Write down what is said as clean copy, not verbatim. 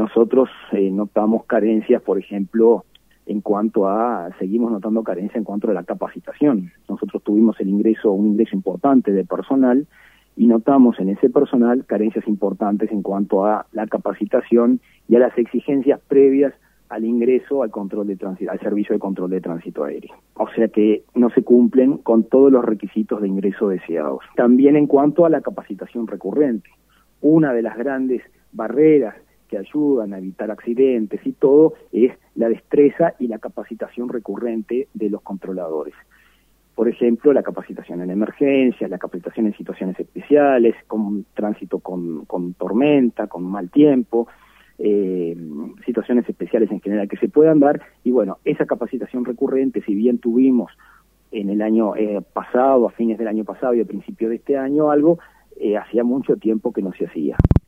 nosotros notamos carencias, por ejemplo, seguimos notando carencias en cuanto a la capacitación. Nosotros tuvimos un ingreso importante de personal, y notamos en ese personal carencias importantes en cuanto a la capacitación y a las exigencias previas al ingreso al servicio de control de tránsito aéreo. O sea que no se cumplen con todos los requisitos de ingreso deseados. También en cuanto a la capacitación recurrente, una de las grandes barreras que ayudan a evitar accidentes y todo es la destreza y la capacitación recurrente de los controladores. Por ejemplo, la capacitación en emergencias, la capacitación en situaciones especiales, con tránsito con tormenta, con mal tiempo, situaciones especiales en general que se puedan dar. Y bueno, esa capacitación recurrente, si bien tuvimos en el año pasado, a fines del año pasado y a principios de este año algo, hacía mucho tiempo que no se hacía.